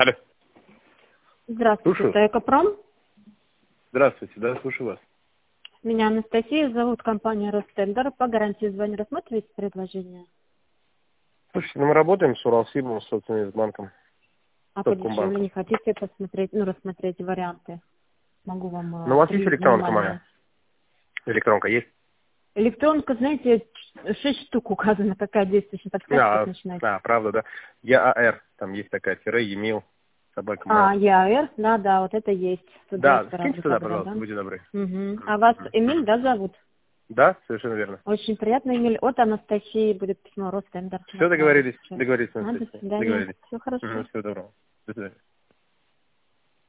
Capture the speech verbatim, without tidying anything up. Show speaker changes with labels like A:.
A: Алло.
B: Здравствуйте,
A: Слушаю.
B: это Экопром.
A: Здравствуйте, да, слушаю вас.
B: Меня Анастасия зовут, компания Ростендер. По гарантии звоню, рассматриваете предложение?
A: Слушайте, ну мы работаем с Уралсибом, собственно, с банком.
B: А подешевле
A: Совкомбанком.
B: не хотите посмотреть, ну, рассмотреть варианты? Могу вам
A: Ну, у
B: э,
A: вас есть
B: привить
A: электронка
B: минимальную.
A: моя? Электронка есть?
B: Электронка, знаете, ч- шесть штук указано, какая действующая подсказка, как
A: А,
B: начинается.
A: а, правда, да. ЯАР, там есть такая, тире, Емил, собака
B: А,
A: mail.
B: ЕАР, да, да, вот это есть. Туда
A: Да,
B: сразу
A: скиньте туда,
B: тогда,
A: пожалуйста,
B: да?
A: будьте добры.
B: Угу.
A: Мгм,
B: А вас
A: мгм,
B: Эмиль,
A: мгм.
B: да, зовут?
A: Да, совершенно верно.
B: Очень приятно, Эмиль. От Анастасии будет письмо Ростендер.
A: Все,
B: Отправлю
A: договорились,
B: сейчас.
A: договорились,
B: А, до
A: Анастасия,
B: свидания.
A: договорились.
B: Все хорошо.
A: Угу, всего доброго. До свидания.